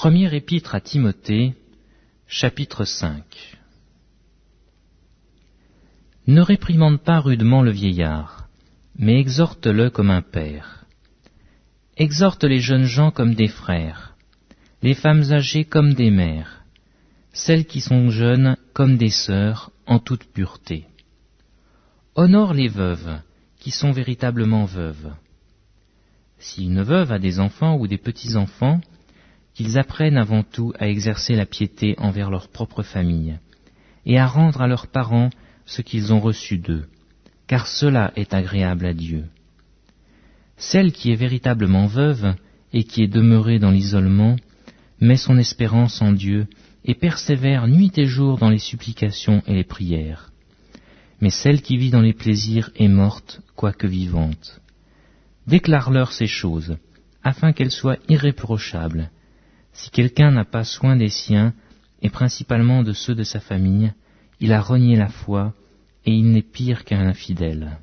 Première épître à Timothée, chapitre 5. Ne réprimande pas rudement le vieillard, mais exhorte-le comme un père. Exhorte les jeunes gens comme des frères, les femmes âgées comme des mères, celles qui sont jeunes comme des sœurs en toute pureté. Honore les veuves, qui sont véritablement veuves. Si une veuve a des enfants ou des petits-enfants, qu'ils apprennent avant tout à exercer la piété envers leur propre famille, et à rendre à leurs parents ce qu'ils ont reçu d'eux, car cela est agréable à Dieu. Celle qui est véritablement veuve et qui est demeurée dans l'isolement met son espérance en Dieu et persévère nuit et jour dans les supplications et les prières. Mais celle qui vit dans les plaisirs est morte, quoique vivante. Déclare-leur ces choses, afin qu'elles soient irréprochables. Si quelqu'un n'a pas soin des siens, et principalement de ceux de sa famille, il a renié la foi, et il n'est pire qu'un infidèle.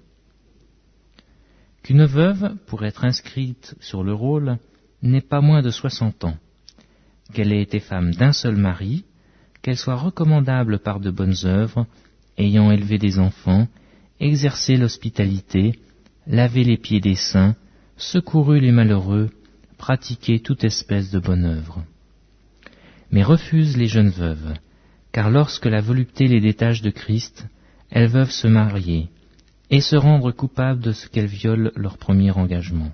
Qu'une veuve, pour être inscrite sur le rôle, n'ait pas moins de 60 ans, qu'elle ait été femme d'un seul mari, qu'elle soit recommandable par de bonnes œuvres, ayant élevé des enfants, exercé l'hospitalité, lavé les pieds des saints, secouru les malheureux, pratiqué toute espèce de bonne œuvre. Mais refuse les jeunes veuves, car lorsque la volupté les détache de Christ, elles peuvent se marier et se rendre coupables de ce qu'elles violent leur premier engagement.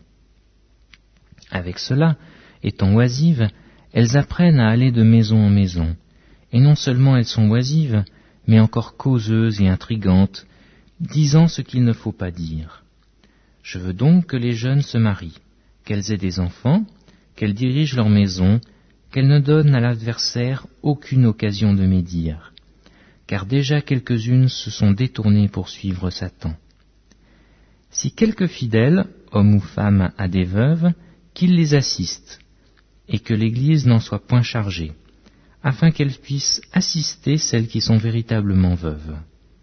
Avec cela, étant oisives, elles apprennent à aller de maison en maison, et non seulement elles sont oisives, mais encore causeuses et intrigantes, disant ce qu'il ne faut pas dire. Je veux donc que les jeunes se marient, qu'elles aient des enfants, qu'elles dirigent leur maison, qu'elles ne donnent à l'adversaire aucune occasion de médire, car déjà quelques-unes se sont détournées pour suivre Satan. Si quelque fidèle, homme ou femme, a des veuves, qu'il les assiste, et que l'Église n'en soit point chargée, afin qu'elle puisse assister celles qui sont véritablement veuves.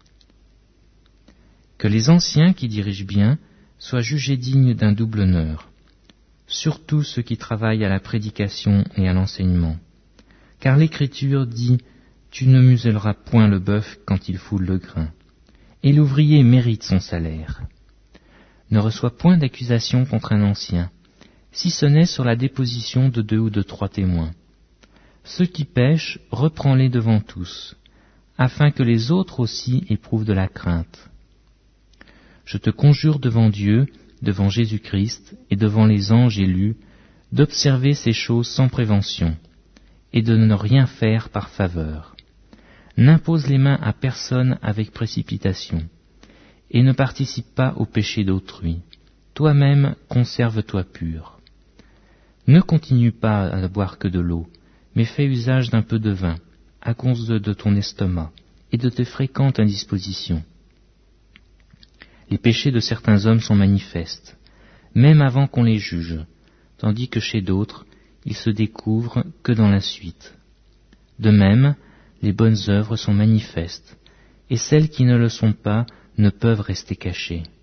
Que les anciens qui dirigent bien soient jugés dignes d'un double honneur, surtout ceux qui travaillent à la prédication et à l'enseignement. Car l'Écriture dit « Tu ne muselleras point le bœuf quand il foule le grain », et l'ouvrier mérite son salaire. Ne reçois point d'accusation contre un ancien, si ce n'est sur la déposition de 2 ou de 3 témoins. Ceux qui pêchent, reprends-les devant tous, afin que les autres aussi éprouvent de la crainte. Je te conjure devant Dieu, devant Jésus-Christ et devant les anges élus, d'observer ces choses sans prévention, et de ne rien faire par faveur. N'impose les mains à personne avec précipitation, et ne participe pas au péché d'autrui. Toi-même, conserve-toi pur. Ne continue pas à boire que de l'eau, mais fais usage d'un peu de vin, à cause de ton estomac, et de tes fréquentes indispositions. Les péchés de certains hommes sont manifestes, même avant qu'on les juge, tandis que chez d'autres, ils se découvrent que dans la suite. De même, les bonnes œuvres sont manifestes, et celles qui ne le sont pas ne peuvent rester cachées.